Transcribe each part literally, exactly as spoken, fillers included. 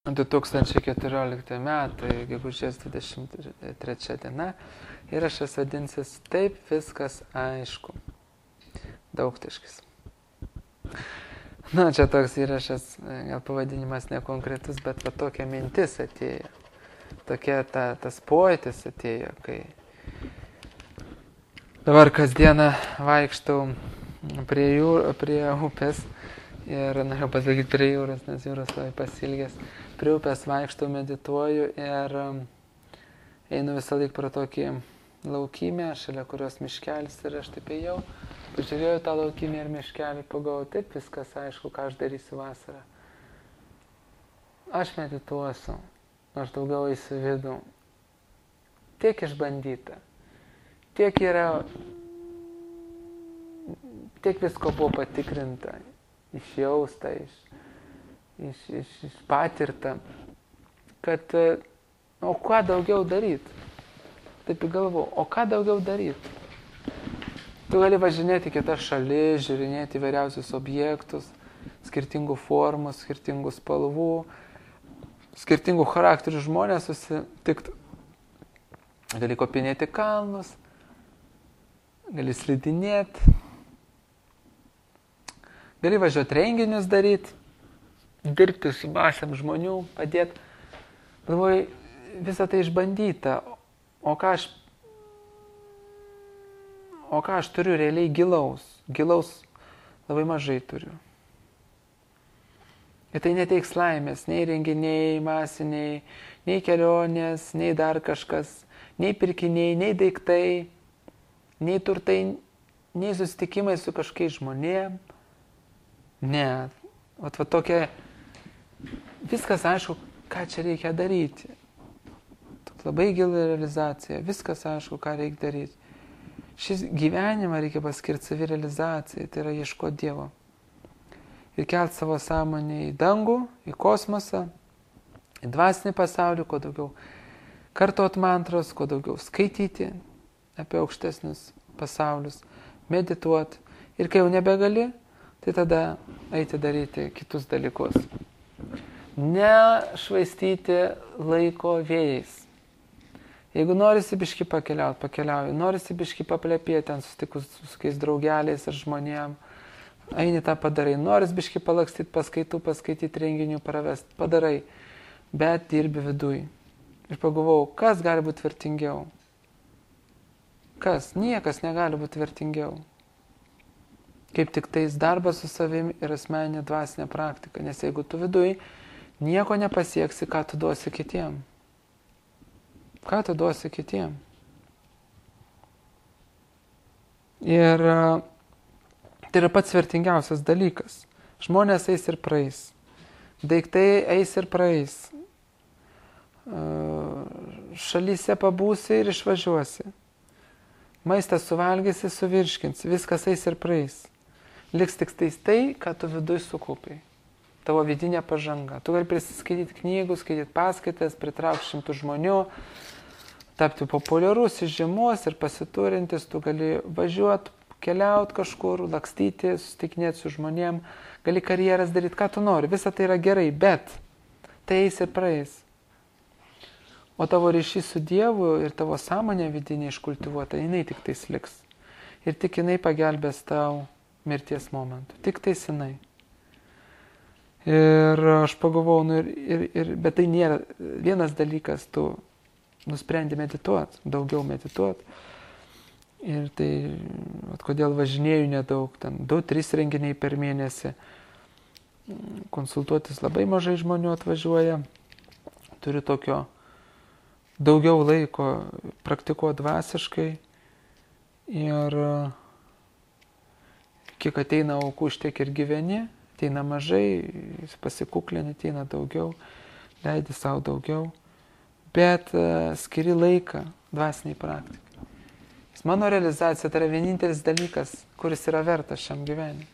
du tūkstančiai keturiolikti metai, gegužės dvidešimt trečia diena, įrašas vadinsis Taip viskas aišku. Daugtaškis. Na, čia toks įrašas, gal pavadinimas nekonkretus, bet va tokia mintis atėjo. Tokia ta, tas pojūtis atėjo, kai dabar kasdieną vaikštau prie, jūr, prie upės ir, norėjau pasakyti prie jūros, nes jūros labai pasilgęs. Prie upės vaikštau, medituoju ir einu visą laiką pro tokį laukymę, šalia kurios miškelis ir aš taip ėjau. Pažiūrėjau tą laukymę ir miškelį, pagalvojau, taip viskas aišku, ką aš darysiu vasarą. Aš medituosiu, aš daugiau eisiu vidų. Tiek išbandyta, tiek yra, tiek visko buvo patikrinta, išjausta, iš, iš, iš, iš patirta, kad, o ką daugiau daryti? Taip galvoju, o ką daugiau daryti? Tu gali važinėti kitas šalis, žiūrinėti įvairiausius objektus, skirtingų formų, skirtingų spalvų, skirtingų charakterių žmonės susitikti. Gali kopinėti kalnus, gali slidinėti, gali važiuoti renginius daryti, dirbti su masėm žmonių, padėti. Galvoju, visą tai išbandyta, o ką aš O ką aš turiu realiai gilaus? Gilaus labai mažai turiu. Ir tai neteiks laimės, nei renginiai masiniai, nei kelionės, nei dar kažkas, nei pirkiniai, nei daiktai, nei turtai, nei susitikimai su kažkokiais žmonėm. Ne. Vat va tokia, viskas aišku, ką čia reikia daryti. Tokia labai gila realizacija, viskas aišku, ką reikia daryti. Šis gyvenimą reikia paskirti savirealizacijai, tai yra ieškoti Dievo. Ir kelti savo sąmonę į dangų, į kosmosą, į dvasinį pasaulį, kuo daugiau kartot mantros, kuo daugiau skaityti apie aukštesnius pasaulius, medituoti. Ir kai jau nebegali, tai tada eiti daryti kitus dalykus. Nešvaistyti laiko vėjais. Jeigu norisi biškį pakeliauti, pakeliauji. Norisi biškį paplepėti ten susitikus su kiais draugeliais ar žmonėm, eini tą padarai. Norisi biškį palakstyti paskaitų, paskaityti renginių, pravesti, padarai. Bet dirbi viduj. Ir pagalvojau, kas gali būti vertingiau? Kas? Niekas negali būti vertingiau. Kaip tik tais darbas su savimi ir asmeninė dvasinė praktika. Nes jeigu tu viduj nieko nepasieksi, ką tu duosi kitiem? Ką tu duosi kitiem? Ir tai yra pats vertingiausias dalykas. Žmonės eis ir praeis. Daiktai eis ir praeis. Šalyse pabūsi ir išvažiuosi. Maistas suvalgysi, suvirškinsi. Viskas eis ir praeis. Liks tik tais tai, ką tu viduj sukaupai. Tavo vidinė pažanga. Tu gali prisiskaityti knygų, skaityti paskaitas, pritraukti šimtų žmonių, tapti populiarus, įžymus ir pasiturintis. Tu gali važiuoti, keliauti kažkur, lakstyti, susitikinėti su žmonėm, gali karjeras daryti, ką tu nori. Visa tai yra gerai, bet tai eis ir praeis. O tavo ryšys su Dievu ir tavo sąmonė vidinė iškultivuota, jinai tik tais liks. Ir tik jinai pagelbės tau mirties momentu. Tik tais jinai. Ir aš pagalvojau, nu ir, ir, ir, bet tai nėra vienas dalykas, tu nusprendi medituoti, daugiau medituoti. Ir tai, at, kodėl važinėju nedaug, ten du, trys renginiai per mėnesį, konsultuotis labai mažai žmonių atvažiuoja, turiu tokio daugiau laiko praktikuoti dvasiškai ir kiek ateina aukų, tiek ir gyveni. Ateina mažai, pasikuklini, ateina daugiau, leidi savo daugiau, bet uh, skiri laiką dvasiniai praktikai. Mano realizacija tai yra vienintelis dalykas, kuris yra vertas šiam gyvenimui.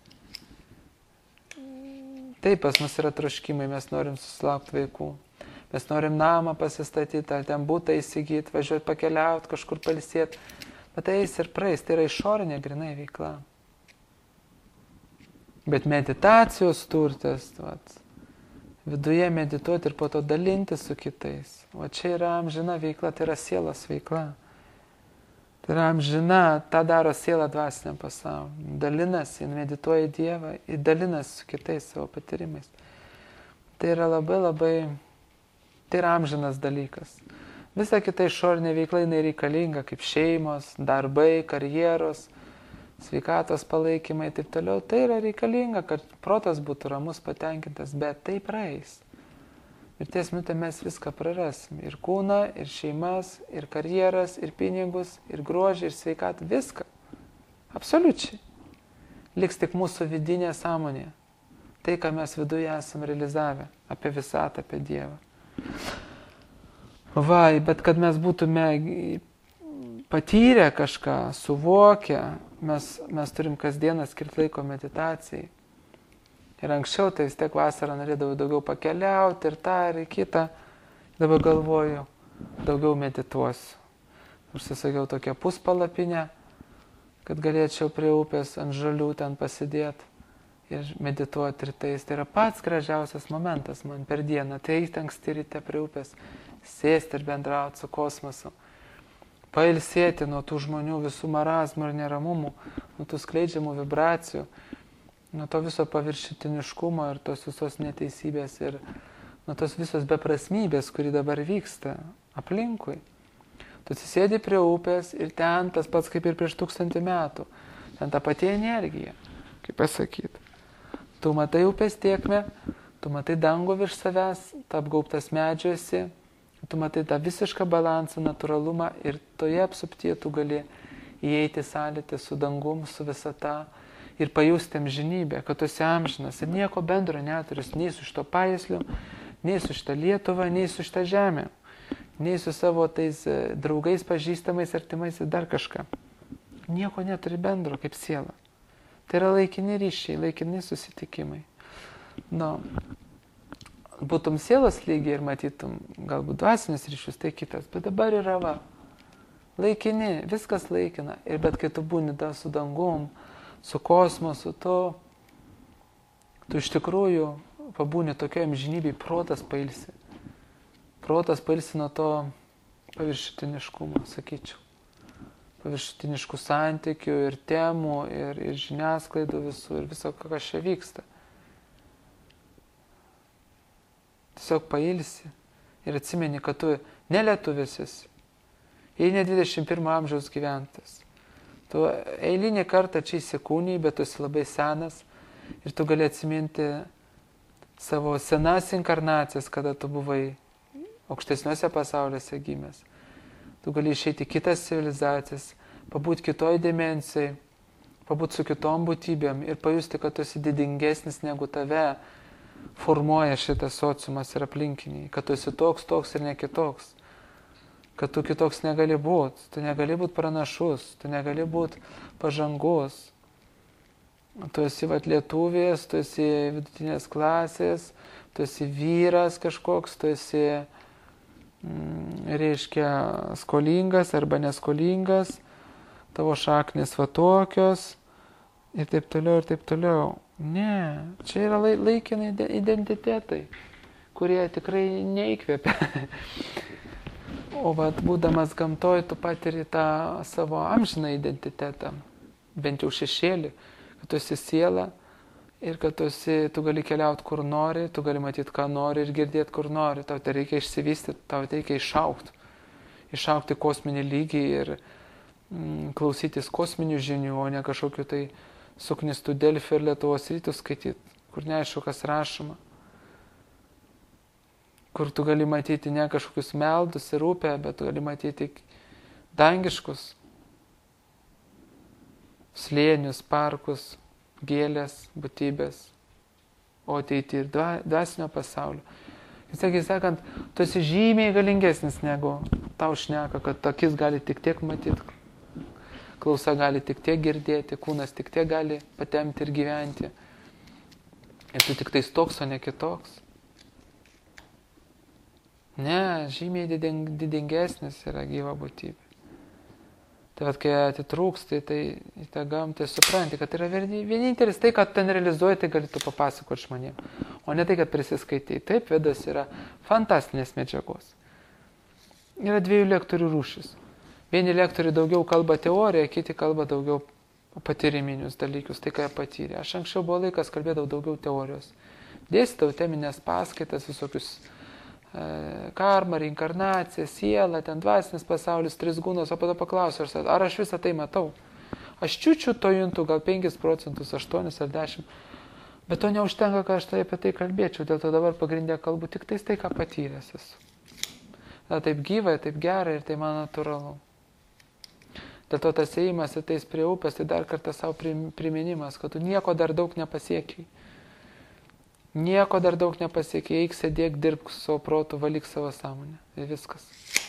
Taip, pas mus yra troškimai, mes norim susilaukti vaikų, mes norim namą pasistatyti, ar ten būtą įsigyti, važiuoti pakeliauti, kažkur pailsėti, bet tai eis ir praeis, tai yra išorinė grinai veikla. Bet meditacijos turtas, vat, viduje medituoti ir po to dalinti su kitais. O čia yra amžina veikla, tai yra sielos veikla. Tai yra amžina, tą daro siela dvasiniam pasauliu. Dalinasi, medituoja Dievą ir dalinasi su kitais savo patyrimais. Tai yra labai labai, tai yra amžinas dalykas. Visa kita išorinė veikla jinai reikalinga, kaip šeimos, darbai, karjeros, sveikatos palaikymai ir taip toliau. Tai yra reikalinga, kad protas būtų ramus, patenkintas, bet tai praeis. Ir ties minutė mes viską prarasim. Ir kūną, ir šeimas, ir karjeras, ir pinigus, ir grožį, ir sveikatą. Viską. Absoliučiai. Liks tik mūsų vidinė sąmonė. Tai, ką mes viduje esam realizavę. Apie visatą, apie Dievą. Va, bet kad mes būtume patyrę kažką, suvokę, mes, mes turim kasdieną skirti laiko meditacijai. Ir anksčiau tai vis tiek vasarą norėdavau daugiau pakeliauti ir tą ir kitą. Dabar galvoju, daugiau medituosiu. Užsisakiau tokią puspalapinę, kad galėčiau prie upės ant žalių ten pasidėti ir medituoti rytais. Tai yra pats gražiausias momentas man per dieną. Tai eiti anksti ryte prie upės, sėsti ir bendrauti su kosmosu. Pailsėti nuo tų žmonių visų marazmų ir neramumų, nuo tų skleidžiamų vibracijų, nuo to viso paviršutiniškumo ir tos visos neteisybės ir nuo tos visos beprasmybės, kuri dabar vyksta aplinkui. Tu atsisėdi prie upės ir ten tas pats kaip ir prieš tūkstantį metų. Ten ta pati energija, kaip pasakyti. Tu matai upės tėkmę, tu matai dangų virš savęs, tu apgaubtas medžiuosi, tu matai tą visišką balansą, natūralumą ir toje apsuptyje tu gali įeiti sąlytį su dangum, su visata ir pajusti amžinybę, kad tu esi amžinas ir nieko bendro neturis nei su šito paėsliu, nei su šita Lietuva, nei su šita žemė, nei su savo tais draugais, pažįstamais, artimais ir dar kažką. Nieko neturi bendro kaip siela. Tai yra laikini ryšiai, laikini susitikimai. Nu, būtum sielos lygiai ir matytum galbūt dvasinius ryšius, tai kitas. Bet dabar yra va, laikini, viskas laikina. Ir bet kai tu būni da su dangum, su kosmosu, tu, tu iš tikrųjų pabūni tokio amžinybėj, protas pailsi. Protas pailsi nuo to paviršutiniškumo, sakyčiau. Paviršutiniškų santykių ir temų, ir, ir žiniasklaidų visų, ir viso, kas čia vyksta. Tiesiog pailsi ir atsimeni, kad tu ne lietuvis esi, jei ne dvidešimt pirmo amžiaus gyventas. Tu eilinį kartą čia įsikūniai, bet tu esi labai senas ir tu gali atsiminti savo senas inkarnacijas, kada tu buvai aukštesniuose pasauliuose gimęs. Tu gali išeiti kitas civilizacijas, pabūti kitoj dimensijai, pabūti su kitom būtybėm ir pajusti, kad tu esi didingesnis negu tave formuoja šitas sociumas ir aplinkiniai, kad tu esi toks, toks ir ne kitoks, kad tu kitoks negali būti, tu negali būti pranašus, tu negali būti pažangus, tu esi vat lietuvės, tu esi vidutinės klasės, tu esi vyras kažkoks, tu esi reiškia skolingas arba neskolingas, tavo šaknis va tokios ir taip toliau ir taip toliau. Ne, čia yra laikinai identitetai, kurie tikrai neįkvėpia. O vat būdamas gamtoj, tu patiri tą savo amžiną identitetą, bent jau šešėlį, kad tu esi siela ir kad tu, esi, tu gali keliauti kur nori, tu gali matyti, ką nori ir girdėti, kur nori. Tau tai reikia išsivystyti, tau tai reikia išaukti. Išaukti kosminį lygį ir mm, klausytis kosminių žinių, o ne kažkokiu tai suknistų Delfi ir Lietuvos rytus skaityti, kur neaišku, kas rašoma. Kur tu gali matyti ne kažkokius meldus ir upę, bet tu gali matyti dangiškus slėnius, parkus, gėlės, būtybės, o ateiti ir dvasinio pasaulio. Sakė, sakant, tu esi žymiai galingesnis negu tau šneka, kad akis gali tik tiek matyti, klausa gali tik tiek girdėti, kūnas tik tiek gali patemti ir gyventi. Ir tu tik tais toks, o ne kitoks. Ne, žymiai didingesnis yra gyva būtybė. Tai vat, kai atitrūkstai, tai į tą gamtą supranti, kad yra vienintelis tai, kad ten realizuoji, tai gali tu papasakoti žmonėm. o ne tai, kad prisiskaitai. Taip, Vedas yra fantastinės medžiagos. Yra dviejų lektorių rūšis. Vieni lektoriai daugiau kalba teoriją, kiti kalba daugiau patyriminius dalykus, tai ką jie patyrė. Aš anksčiau buvo laikas kalbėdavau daugiau teorijos. Dėstydavau teminės paskaitas, visokius e, karmą, reinkarnaciją, sielą, ten dvasinis pasaulis, tris gūnos, o po to paklausiu, ar aš visą tai matau. Aš čiučiu to juntu gal penkis procentus, aštuonis ar dešimt, bet to neužtenka, kad aš tai apie tai kalbėčiau, dėl to dabar pagrindė kalbu tik tais tai, ką patyręs esu. Na, taip gyva, taip gera ir tai man natūralu. Dėl to tas ėjimas ateis prie upės, tai dar kartą savo priminimas, kad tu nieko dar daug nepasiekiai. Nieko dar daug nepasiekiai, eik sėdėk, dirbk su savo protu, valyk savo sąmonę. Ir viskas.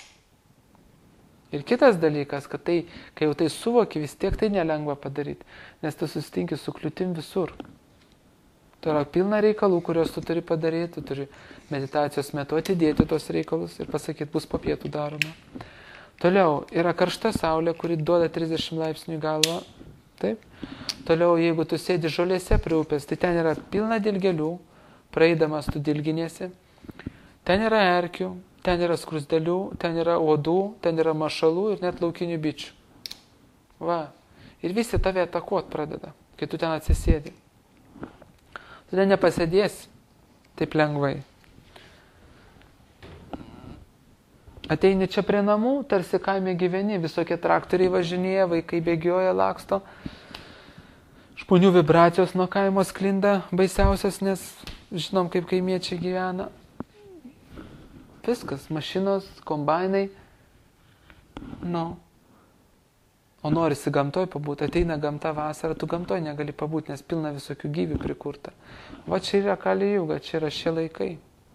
Ir kitas dalykas, kad tai, kai jau tai suvoki, vis tiek tai nelengva padaryti, nes tu susitinki su kliūtim visur. Tu yra pilna reikalų, kuriuos tu turi padaryti, tu turi meditacijos metu atidėti tos reikalus ir pasakyti, bus po pietų daroma. Toliau yra karšta saulė, kuri duoda trisdešimt laipsnių į galvą. Taip. Toliau, jeigu tu sėdi žolėse prie upės, tai ten yra pilna dilgėlių, praeidamas tu dilginėsi. Ten yra erkių, ten yra skrusdelių, ten yra uodų, ten yra mašalų ir net laukinių bičių. Va. Ir visi tave atakuot pradeda, kai tu ten atsisėdi. Tu ten nepasėdėsi taip lengvai. Ateini čia prie namų, tarsi kaime gyveni, visokie traktoriai važinėja, vaikai bėgioja, laksto. Žmonių vibracijos nuo kaimo sklinda baisiausias, nes žinom, kaip kaimiečiai gyvena. Viskas, mašinos, kombainai. Nu. O norisi gamtoj pabūti, ateina gamta vasara, tu gamtoj negali pabūti, nes pilna visokių gyvių prikurta. Va čia yra Kali Juga, čia yra šie laikai.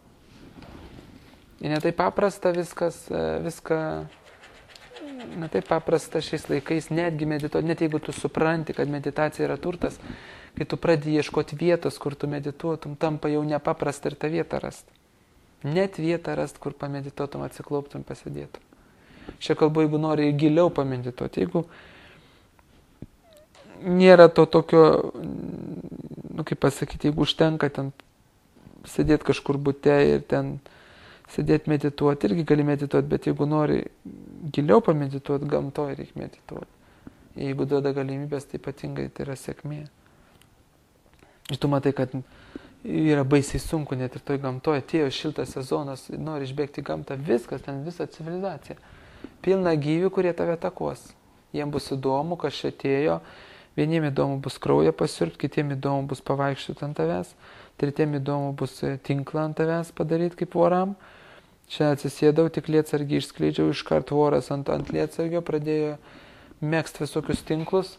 Ir netai paprasta viskas, viską, netai paprasta šiais laikais netgi medituoti, net jeigu tu supranti, kad meditacija yra turtas, kai tu pradedi ieškoti vietos, kur tu medituotum, tampa jau nepaprasta ir tą vietą rast. Net vietą rast, kur pamedituotum, atsiklauptum, pasėdėtum. Šia kalbu, jeigu nori giliau pamedituoti, jeigu nėra to tokio, nu kaip pasakyti, jeigu užtenka ten sėdėti kažkur bute ir ten sėdėti medituoti, irgi gali medituoti, bet jeigu nori giliau pamedituoti, gamtoje reikia medituoti. Jeigu duoda galimybės, tai ypatingai tai yra sėkmė. Ir tu matai, kad yra baisiai sunku, net ir toj gamtoje, atėjo šiltas sezonas, nori išbėgti į gamtą, viskas, ten visa civilizacija. Pilna gyvių, kurie tave atakuos. Jiems bus įdomu, kas čia atėjo, vieniem įdomu bus kraują pasiurbti, kitiem įdomu bus pavaikščioti ant tavęs, tretiem įdomu bus tinklą ant tavęs padaryti kaip voram. Čia atsisėdau, tik lietsargį išskleidžiau, iškart voras ant, ant lietsargio pradėjo mėgst visokius tinklus.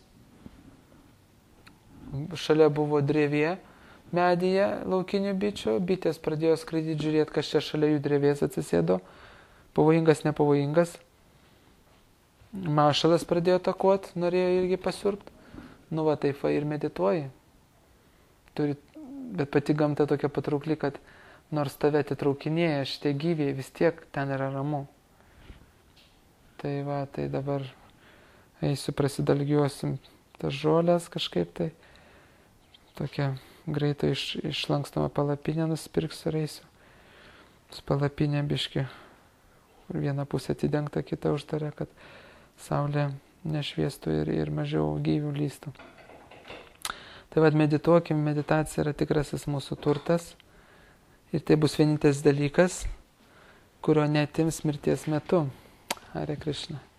Šalia buvo drevė medyje laukinių bičių, bitės pradėjo skraidyti, žiūrėti, kas čia šalia jų drevės atsisėdo. Pavojingas, nepavojingas. Mašalas pradėjo atakuoti, norėjo irgi pasiurbti. Nu va, taip va ir medituoji. Turi, bet pati gamta tokia patraukli, kad nors tave atitraukinėja šitie gyviai, vis tiek ten yra ramu. Tai va, tai dabar eisiu, prasidalgiuosim tas žolės kažkaip tai. Tokia greitai iš, išlankstomą palapinę nusipirksiu ir eisiu. Su palapinė biški, viena pusė atidengta, kita uždarė, kad saulė nešviestų ir, ir mažiau gyvių lystų. Tai vad, medituokim, meditacija yra tikrasis mūsų turtas. Ir tai bus vienintelis dalykas, kurio neatims mirties metu. Hare Krishna.